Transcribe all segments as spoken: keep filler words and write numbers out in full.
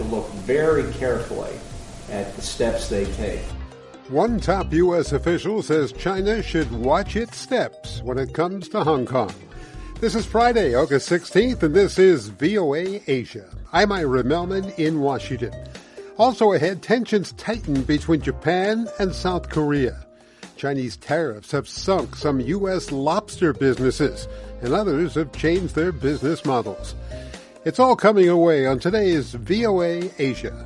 to look very carefully at the steps they take. One top U S official says China should watch its steps when it comes to Hong Kong. This is Friday, August sixteenth, and this is V O A Asia. I'm Ira Melman in Washington. Also ahead, tensions tighten between Japan and South Korea. Chinese tariffs have sunk some U S lobster businesses, and others have changed their business models. It's all coming away on today's V O A Asia.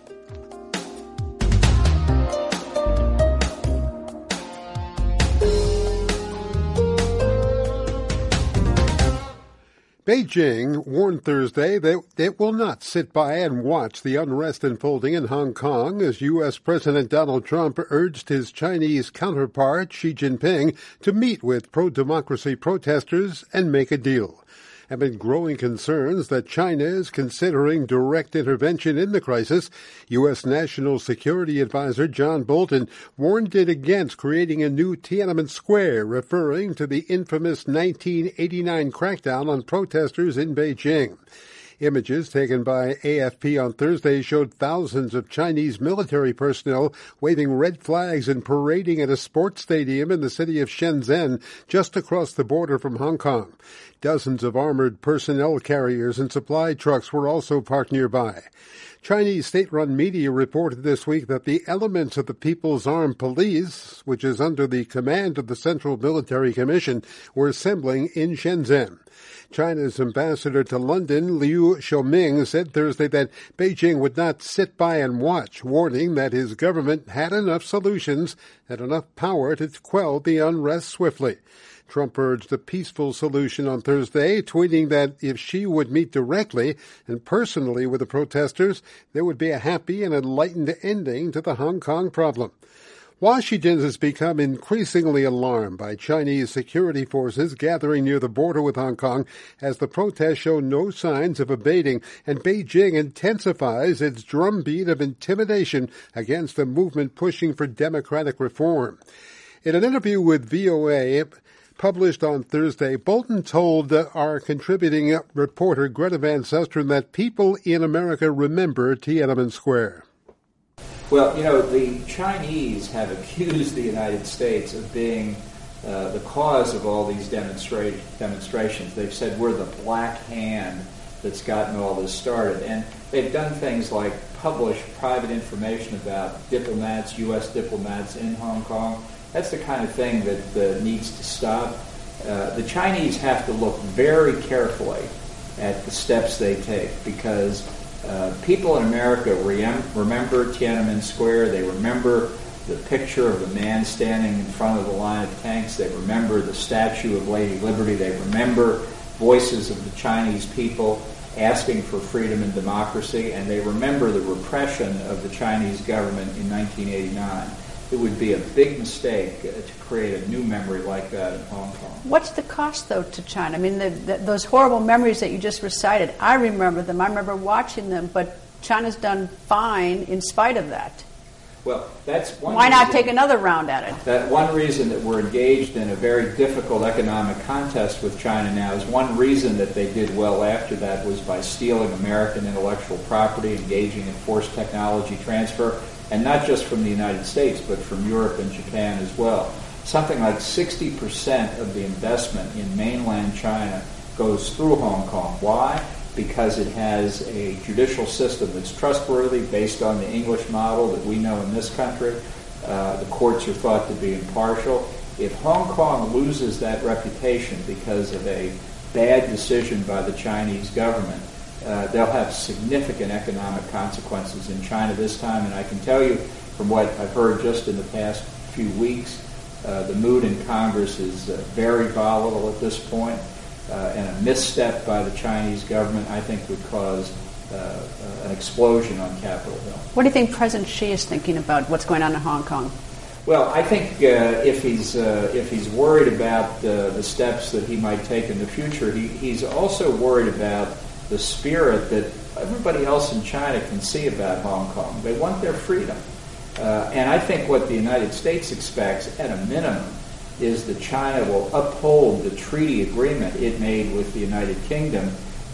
Beijing warned Thursday that it will not sit by and watch the unrest unfolding in Hong Kong as U S. President Donald Trump urged his Chinese counterpart, Xi Jinping, to meet with pro-democracy protesters and make a deal. Amid growing concerns that China is considering direct intervention in the crisis, U S. National Security Advisor John Bolton warned it against creating a new Tiananmen Square, referring to the infamous nineteen eighty-nine crackdown on protesters in Beijing. Images taken by A F P on Thursday showed thousands of Chinese military personnel waving red flags and parading at a sports stadium in the city of Shenzhen, just across the border from Hong Kong. Dozens of armored personnel carriers and supply trucks were also parked nearby. Chinese state-run media reported this week that the elements of the People's Armed Police, which is under the command of the Central Military Commission, were assembling in Shenzhen. China's ambassador to London, Liu Xiaoming, said Thursday that Beijing would not sit by and watch, warning that his government had enough solutions and enough power to quell the unrest swiftly. Trump urged a peaceful solution on Thursday, tweeting that if Xi would meet directly and personally with the protesters, there would be a happy and enlightened ending to the Hong Kong problem. Washington has become increasingly alarmed by Chinese security forces gathering near the border with Hong Kong as the protests show no signs of abating, and Beijing intensifies its drumbeat of intimidation against the movement pushing for democratic reform. In an interview with V O A, published on Thursday, Bolton told our contributing reporter Greta Van Susteren that people in America remember Tiananmen Square. Well, you know, the Chinese have accused the United States of being uh, the cause of all these demonstra- demonstrations. They've said we're the black hand that's gotten all this started. And they've done things like publish private information about diplomats, U S diplomats in Hong Kong. That's the kind of thing that uh, needs to stop. Uh, the Chinese have to look very carefully at the steps they take because Uh, people in America re- remember Tiananmen Square. They remember the picture of the man standing in front of the line of tanks. They remember the statue of Lady Liberty. They remember voices of the Chinese people asking for freedom and democracy. And they remember the repression of the Chinese government in nineteen eighty-nine. It would be a big mistake uh, to create a new memory like that in Hong Kong. What's the cost, though, to China? I mean, the, the, those horrible memories that you just recited, I remember them. I remember watching them, but China's done fine in spite of that. Well, that's one Why not reason, take another round at it? That one reason that we're engaged in a very difficult economic contest with China now is one reason that they did well after that was by stealing American intellectual property, engaging in forced technology transfer, and not just from the United States, but from Europe and Japan as well. Something like sixty percent of the investment in mainland China goes through Hong Kong. Why? Because it has a judicial system that's trustworthy based on the English model that we know in this country. Uh, the courts are thought to be impartial. If Hong Kong loses that reputation because of a bad decision by the Chinese government, Uh, they'll have significant economic consequences in China this time. And I can tell you from what I've heard just in the past few weeks, uh, the mood in Congress is uh, very volatile at this point, uh, and a misstep by the Chinese government, I think, would cause uh, uh, an explosion on Capitol Hill. What do you think President Xi is thinking about what's going on in Hong Kong? Well, I think uh, if he's uh, if he's worried about uh, the steps that he might take in the future, he, he's also worried about the spirit that everybody else in China can see about Hong Kong. They want their freedom. Uh, and I think what the United States expects, at a minimum, is that China will uphold the treaty agreement it made with the United Kingdom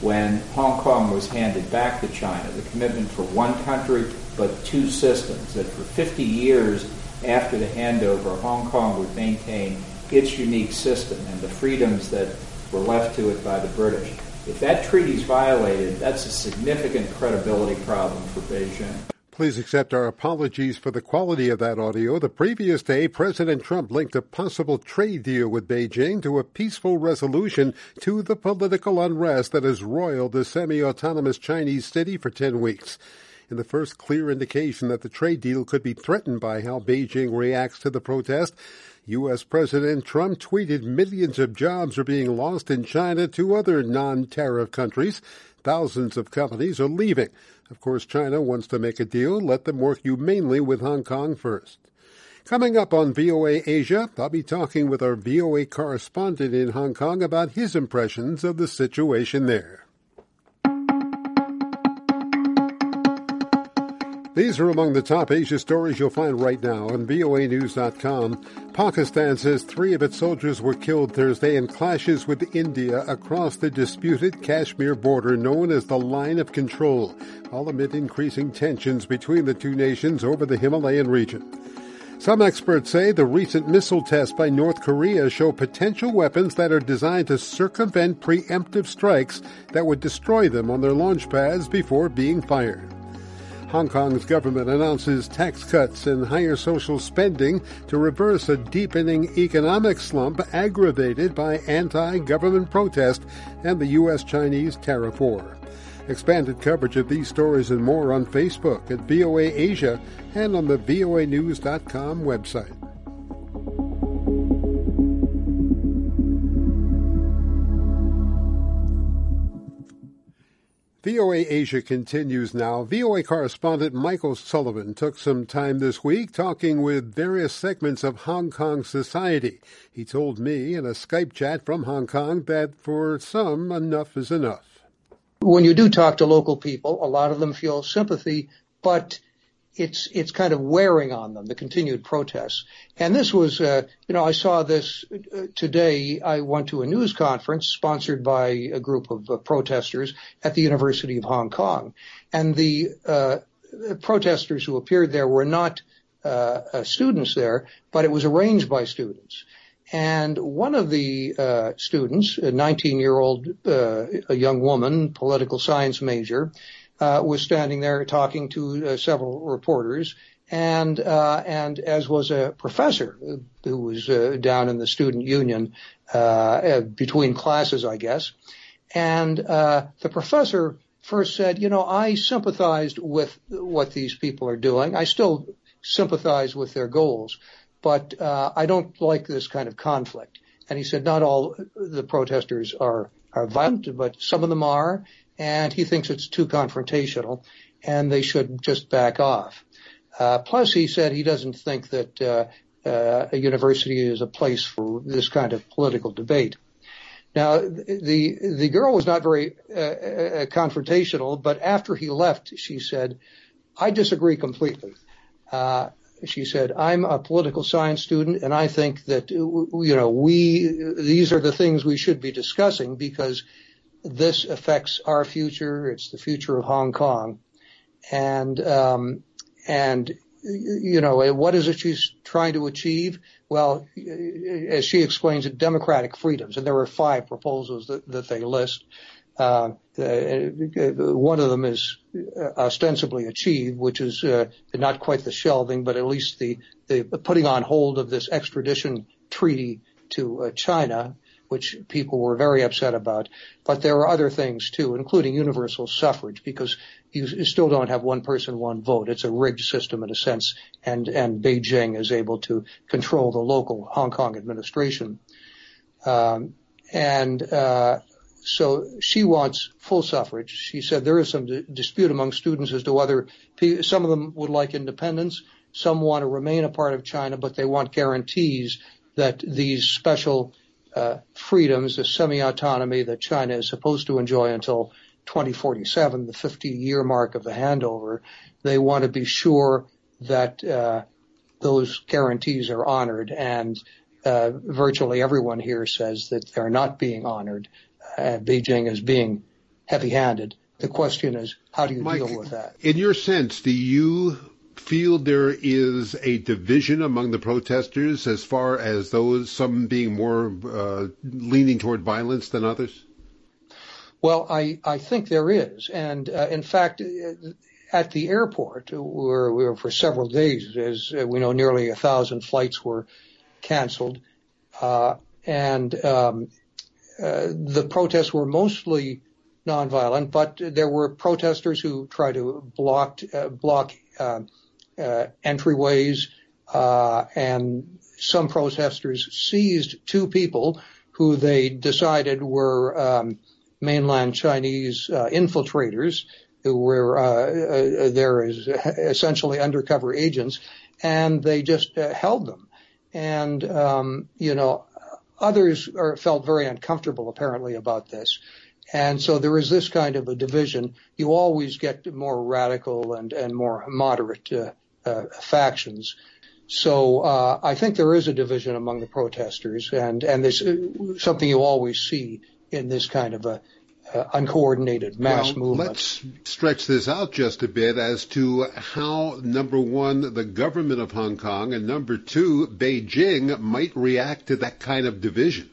when Hong Kong was handed back to China, the commitment for one country but two systems, that for fifty years after the handover, Hong Kong would maintain its unique system and the freedoms that were left to it by the British. If that treaty is violated, that's a significant credibility problem for Beijing. Please accept our apologies for the quality of that audio. The previous day, President Trump linked a possible trade deal with Beijing to a peaceful resolution to the political unrest that has roiled the semi-autonomous Chinese city for ten weeks. In the first clear indication that the trade deal could be threatened by how Beijing reacts to the protest, U S. President Trump tweeted millions of jobs are being lost in China to other non-tariff countries. Thousands of companies are leaving. Of course, China wants to make a deal. Let them work humanely with Hong Kong first. Coming up on V O A Asia, I'll be talking with our V O A correspondent in Hong Kong about his impressions of the situation there. These are among the top Asia stories you'll find right now on V O A News dot com. Pakistan says three of its soldiers were killed Thursday in clashes with India across the disputed Kashmir border known as the Line of Control, all amid increasing tensions between the two nations over the Himalayan region. Some experts say the recent missile tests by North Korea show potential weapons that are designed to circumvent preemptive strikes that would destroy them on their launch pads before being fired. Hong Kong's government announces tax cuts and higher social spending to reverse a deepening economic slump aggravated by anti-government protest and the U S Chinese tariff war. Expanded coverage of these stories and more on Facebook at V O A Asia and on the V O A News dot com website. V O A Asia continues now. V O A correspondent Michael Sullivan took some time this week talking with various segments of Hong Kong society. He told me in a Skype chat from Hong Kong that for some, enough is enough. When you do talk to local people, a lot of them feel sympathy, but it's it's kind of wearing on them, the continued protests. And this was, uh, you know, I saw this uh, today. I went to a news conference sponsored by a group of uh, protesters at the University of Hong Kong. And the uh, protesters who appeared there were not uh, uh, students there, but it was arranged by students. And one of the uh, students, a nineteen-year-old, uh, a young woman, political science major, Uh, was standing there talking to uh, several reporters, and uh, and as was a professor who was uh, down in the student union uh, between classes, I guess. And uh, the professor first said, you know, I sympathized with what these people are doing. I still sympathize with their goals, but uh, I don't like this kind of conflict. And he said not all the protesters are, are violent, but some of them are. And he thinks it's too confrontational, and they should just back off. Uh, plus, he said he doesn't think that uh, uh, a university is a place for this kind of political debate. Now, the the girl was not very uh, uh, confrontational, but after he left, she said, I disagree completely. Uh, she said, I'm a political science student, and I think that, you know, we these are the things we should be discussing because this affects our future. It's the future of Hong Kong. And, um, and, you know, what is it she's trying to achieve? Well, as she explains it, democratic freedoms. And there are five proposals that, that they list. Uh, one of them is ostensibly achieved, which is, uh, not quite the shelving, but at least the, the putting on hold of this extradition treaty to uh, China, which people were very upset about. But there are other things, too, including universal suffrage, because you, you still don't have one person, one vote. It's a rigged system in a sense, and, and Beijing is able to control the local Hong Kong administration. Um, and uh, so she wants full suffrage. She said there is some d- dispute among students as to whether p- some of them would like independence, some want to remain a part of China, but they want guarantees that these special Uh, freedoms, the semi-autonomy that China is supposed to enjoy until twenty forty-seven, the fifty-year mark of the handover, they want to be sure that uh, those guarantees are honored, and uh, virtually everyone here says that they're not being honored. Uh, Beijing is being heavy-handed. The question is, how do you Mike, deal with that? In your sense, do you feel there is a division among the protesters as far as those, some being more uh, leaning toward violence than others? Well, I, I think there is. And uh, in fact, at the airport, where we were for several days, as we know, nearly a thousand flights were canceled. Uh, and um, uh, the protests were mostly nonviolent, but there were protesters who tried to block, uh, block uh, uh, entryways, uh, and some protesters seized two people who they decided were um, mainland Chinese uh, infiltrators who were uh, uh, there as essentially undercover agents, and they just uh, held them. And, um, you know, others are, felt very uncomfortable, apparently, about this. And so there is this kind of a division. You always get more radical and, and more moderate uh, uh, factions. So uh, I think there is a division among the protesters, and, and there's something you always see in this kind of a uh, uncoordinated mass well, movement. Let's stretch this out just a bit as to how, number one, the government of Hong Kong, and number two, Beijing might react to that kind of division.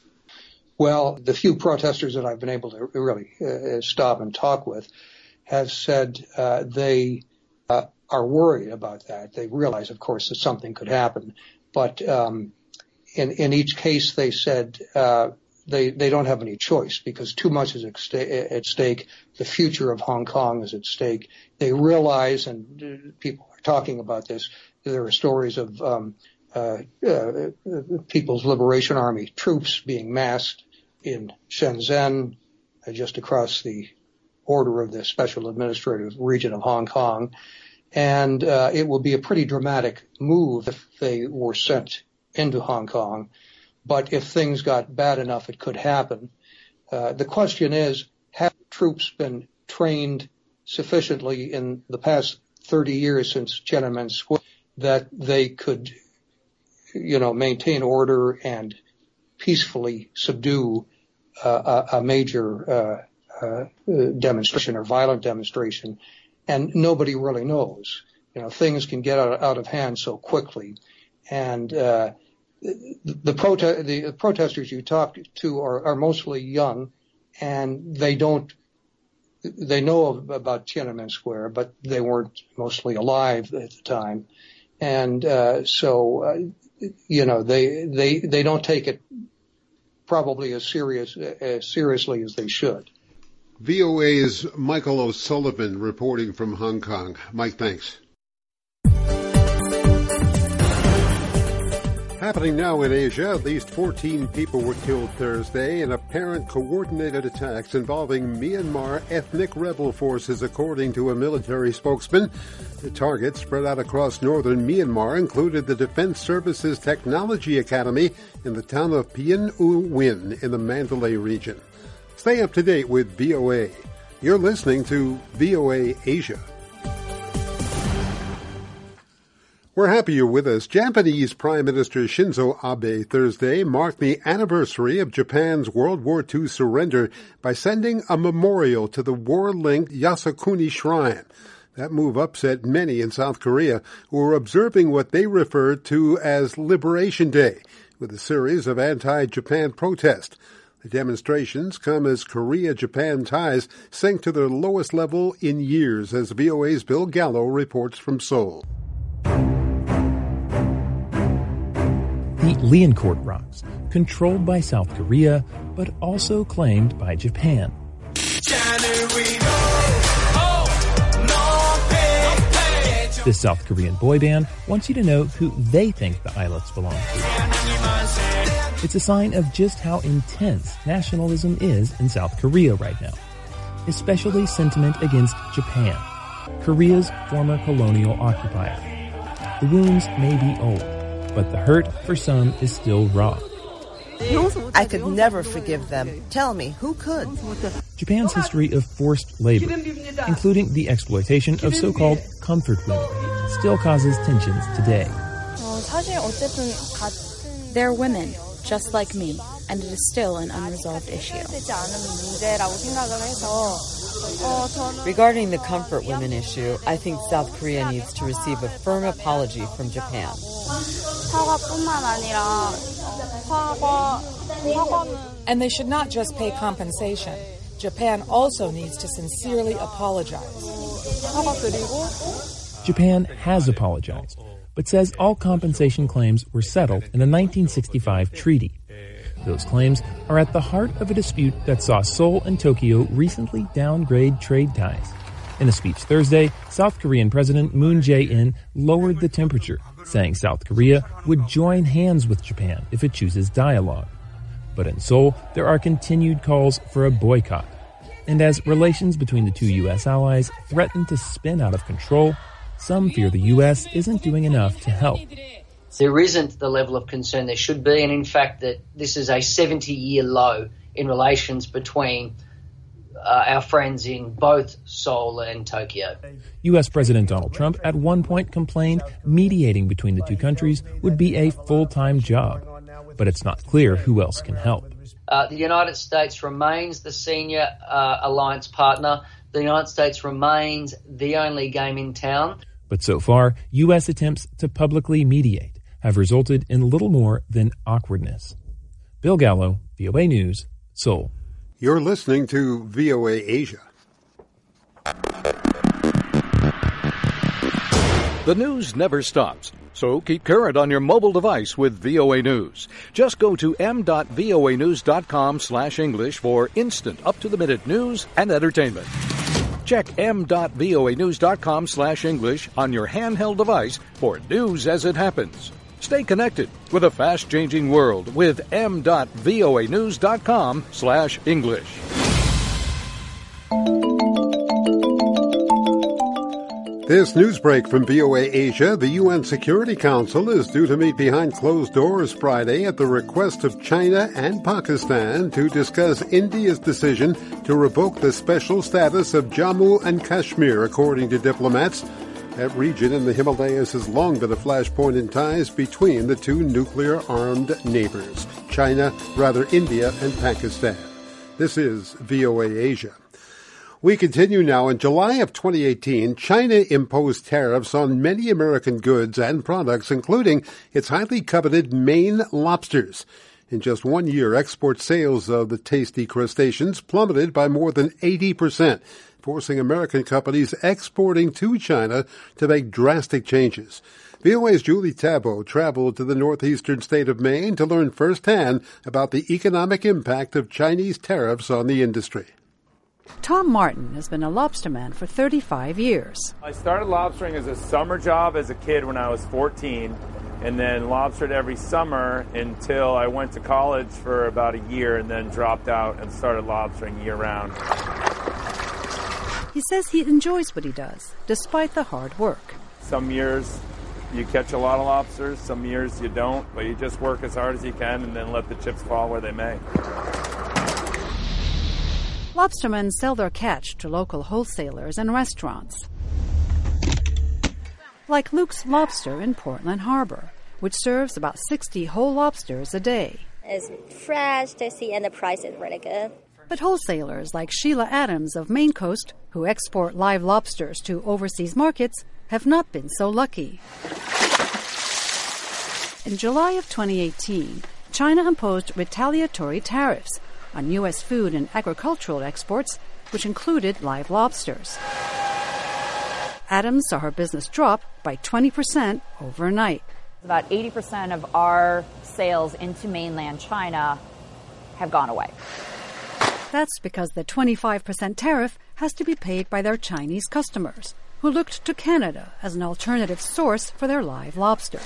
Well, the few protesters that I've been able to really uh, stop and talk with have said uh, they uh, are worried about that. They realize, of course, that something could happen. But um, in, in each case, they said uh, they, they don't have any choice because too much is at stake. The future of Hong Kong is at stake. They realize, and people are talking about this, there are stories of um, uh, uh, People's Liberation Army troops being massed in Shenzhen, uh, just across the border of the Special Administrative Region of Hong Kong. And uh, it will be a pretty dramatic move if they were sent into Hong Kong. But if things got bad enough, it could happen. Uh, the question is, have troops been trained sufficiently in the past thirty years since Tiananmen Square that they could, you know, maintain order and peacefully subdue uh, a, a major uh, uh, demonstration or violent demonstration? And nobody really knows. You know, things can get out, out of hand so quickly. And uh, the, the, prote- the protesters you talk to are, are mostly young, and they don't. They know of, about Tiananmen Square, but they weren't mostly alive at the time, and uh, so uh, you know they they they don't take it probably as serious as seriously as they should. V O A's Michael O'Sullivan reporting from Hong Kong. Mike, thanks. Happening now in Asia, at least fourteen people were killed Thursday in apparent coordinated attacks involving Myanmar ethnic rebel forces, according to a military spokesman. The targets, spread out across northern Myanmar, included the Defense Services Technology Academy in the town of Pien U Win in the Mandalay region. Stay up to date with V O A. You're listening to V O A Asia. We're happy you're with us. Japanese Prime Minister Shinzo Abe Thursday marked the anniversary of Japan's World War Two surrender by sending a memorial to the war-linked Yasukuni Shrine. That move upset many in South Korea who were observing what they referred to as Liberation Day, with a series of anti-Japan protests. The demonstrations come as Korea-Japan ties sink to their lowest level in years, as V O A's Bill Gallo reports from Seoul. The Liancourt Rocks, controlled by South Korea, but also claimed by Japan. This South Korean boy band wants you to know who they think the islets belong to. It's a sign of just how intense nationalism is in South Korea right now, especially sentiment against Japan, Korea's former colonial occupier. The wounds may be old, but the hurt for some is still raw. I could never forgive them. Tell me, who could? Japan's history of forced labor, including the exploitation of so-called comfort women, still causes tensions today. They're women, just like me, and it is still an unresolved issue. Regarding the comfort women issue, I think South Korea needs to receive a firm apology from Japan. And they should not just pay compensation. Japan also needs to sincerely apologize. Japan has apologized, but says all compensation claims were settled in a nineteen sixty-five treaty. Those claims are at the heart of a dispute that saw Seoul and Tokyo recently downgrade trade ties. In a speech Thursday, South Korean President Moon Jae-in lowered the temperature, saying South Korea would join hands with Japan if it chooses dialogue. But in Seoul, there are continued calls for a boycott. And as relations between the two U S allies threaten to spin out of control, some fear the U S isn't doing enough to help. There isn't the level of concern there should be, and in fact that this is a seventy-year low in relations between uh, our friends in both Seoul and Tokyo. U S President Donald Trump at one point complained mediating between the two countries would be a full-time job, but it's not clear who else can help. Uh, the United States remains the senior uh, alliance partner. The United States remains the only game in town. But so far, U S attempts to publicly mediate have resulted in little more than awkwardness. Bill Gallo, V O A News, Seoul. You're listening to V O A Asia. The news never stops, so keep current on your mobile device with V O A News. Just go to m.voanews.com slash English for instant up-to-the-minute news and entertainment. Check m.voanews.com slash English on your handheld device for news as it happens. Stay connected with a fast-changing world with m.voanews.com slash English. This news break from V O A Asia, the U N Security Council is due to meet behind closed doors Friday at the request of China and Pakistan to discuss India's decision to revoke the special status of Jammu and Kashmir, according to diplomats. That region in the Himalayas has long been a flashpoint in ties between the two nuclear-armed neighbors, China, rather India, and Pakistan. This is V O A Asia. We continue now. In July of twenty eighteen, China imposed tariffs on many American goods and products, including its highly coveted Maine lobsters. In just one year, export sales of the tasty crustaceans plummeted by more than eighty percent, forcing American companies exporting to China to make drastic changes. V O A's Julie Tabo traveled to the northeastern state of Maine to learn firsthand about the economic impact of Chinese tariffs on the industry. Tom Martin has been a lobsterman for thirty-five years. I started lobstering as a summer job as a kid when I was fourteen, and then lobstered every summer until I went to college for about a year and then dropped out and started lobstering year-round. He says he enjoys what he does, despite the hard work. Some years you catch a lot of lobsters, some years you don't, but you just work as hard as you can and then let the chips fall where they may. Lobstermen sell their catch to local wholesalers and restaurants, like Luke's Lobster in Portland Harbor, which serves about sixty whole lobsters a day. It's fresh, tasty, and the price is really good. But wholesalers like Sheila Adams of Maine Coast, who export live lobsters to overseas markets, have not been so lucky. In July of twenty eighteen, China imposed retaliatory tariffs on U S food and agricultural exports, which included live lobsters. Adams saw her business drop by twenty percent overnight. About eighty percent of our sales into mainland China have gone away. That's because the twenty-five percent tariff has to be paid by their Chinese customers, who looked to Canada as an alternative source for their live lobsters.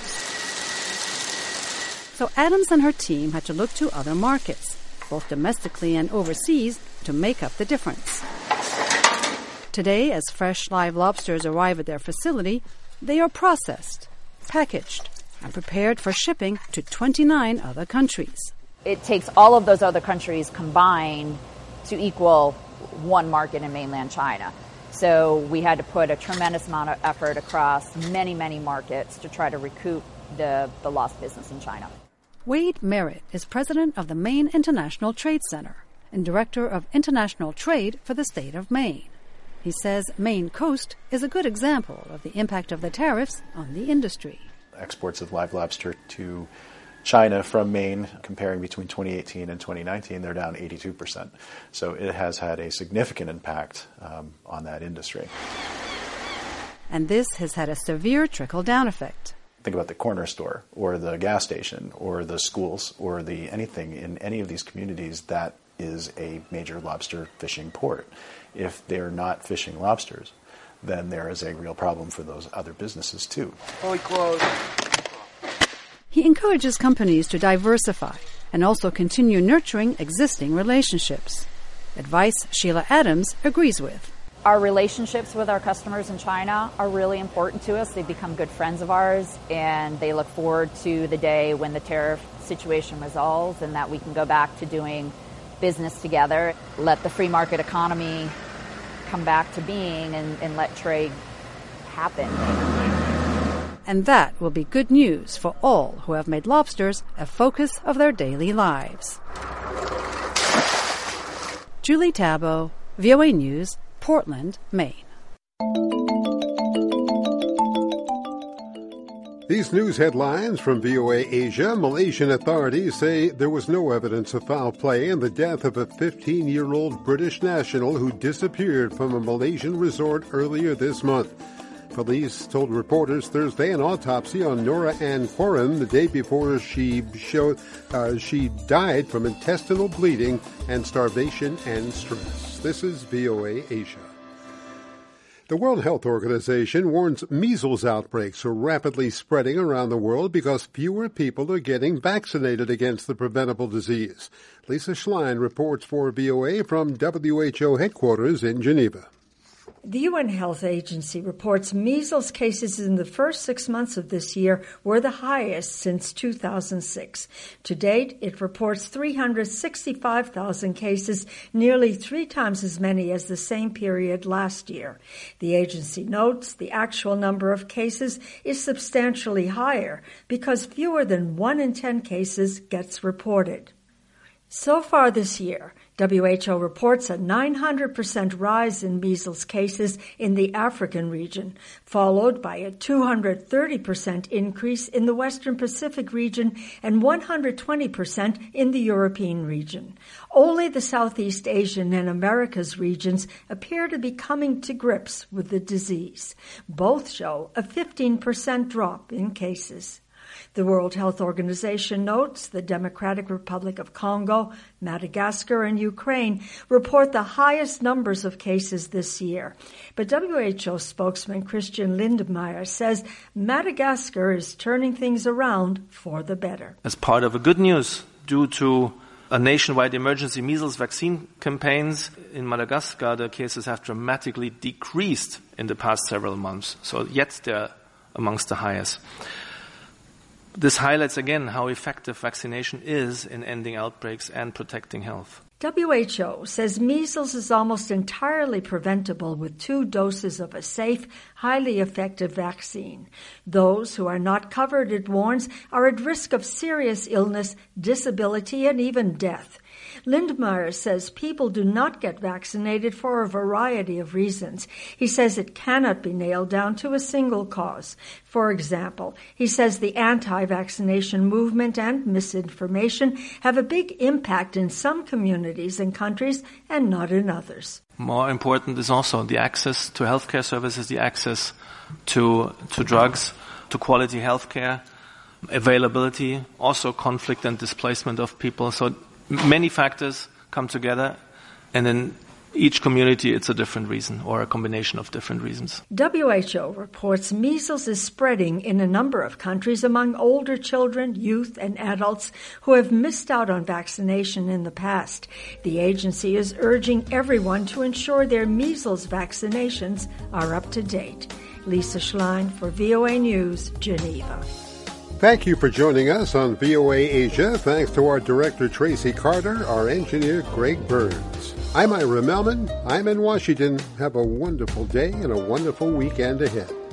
So Adams and her team had to look to other markets, both domestically and overseas, to make up the difference. Today, as fresh live lobsters arrive at their facility, they are processed, packaged, and prepared for shipping to twenty-nine other countries. It takes all of those other countries combined to equal one market in mainland China. So we had to put a tremendous amount of effort across many, many markets to try to recoup the, the lost business in China. Wade Merritt is president of the Maine International Trade Center and director of international trade for the state of Maine. He says Maine Coast is a good example of the impact of the tariffs on the industry. Exports of live lobster to China from Maine, comparing between twenty eighteen and twenty nineteen, they're down eighty-two percent. So it has had a significant impact um, on that industry. And this has had a severe trickle-down effect. Think about the corner store or the gas station or the schools or the anything in any of these communities that is a major lobster fishing port. If they're not fishing lobsters, then there is a real problem for those other businesses too. Fully closed. He encourages companies to diversify and also continue nurturing existing relationships. Advice Sheila Adams agrees with. Our relationships with our customers in China are really important to us. They've become good friends of ours, and they look forward to the day when the tariff situation resolves and that we can go back to doing business together, let the free market economy come back to being, and, and let trade happen. And that will be good news for all who have made lobsters a focus of their daily lives. Julie Tabo, V O A News, Portland, Maine. These news headlines from V O A Asia. Malaysian authorities say there was no evidence of foul play in the death of a fifteen-year-old British national who disappeared from a Malaysian resort earlier this month. Police told reporters Thursday an autopsy on Nora Ann Quarren the day before she showed uh, she died from intestinal bleeding and starvation and stress. This is V O A Asia. The World Health Organization warns measles outbreaks are rapidly spreading around the world because fewer people are getting vaccinated against the preventable disease. Lisa Schlein reports for V O A from W H O headquarters in Geneva. The U N Health Agency reports measles cases in the first six months of this year were the highest since two thousand six. To date, it reports three hundred sixty-five thousand cases, nearly three times as many as the same period last year. The agency notes the actual number of cases is substantially higher because fewer than one in ten cases gets reported. So far this year, W H O reports a nine hundred percent rise in measles cases in the African region, followed by a two hundred thirty percent increase in the Western Pacific region and one hundred twenty percent in the European region. Only the Southeast Asian and Americas regions appear to be coming to grips with the disease. Both show a fifteen percent drop in cases. The World Health Organization notes the Democratic Republic of Congo, Madagascar, and Ukraine report the highest numbers of cases this year. But W H O spokesman Christian Lindmeier says Madagascar is turning things around for the better. As part of a good news, due to a nationwide emergency measles vaccine campaigns in Madagascar, the cases have dramatically decreased in the past several months. So yet they're amongst the highest. This highlights again how effective vaccination is in ending outbreaks and protecting health. W H O says measles is almost entirely preventable with two doses of a safe, highly effective vaccine. Those who are not covered, it warns, are at risk of serious illness, disability, and even death. Lindmeier says people do not get vaccinated for a variety of reasons. He says it cannot be nailed down to a single cause. For example, he says the anti-vaccination movement and misinformation have a big impact in some communities and countries and not in others. More important is also the access to healthcare services, the access to, to drugs, to quality healthcare, availability, also conflict and displacement of people. So many factors come together, and in each community it's a different reason or a combination of different reasons. W H O reports measles is spreading in a number of countries among older children, youth, and adults who have missed out on vaccination in the past. The agency is urging everyone to ensure their measles vaccinations are up to date. Lisa Schlein for V O A News, Geneva. Thank you for joining us on V O A Asia. Thanks to our director, Tracy Carter, our engineer, Greg Burns. I'm Ira Melman. I'm in Washington. Have a wonderful day and a wonderful weekend ahead.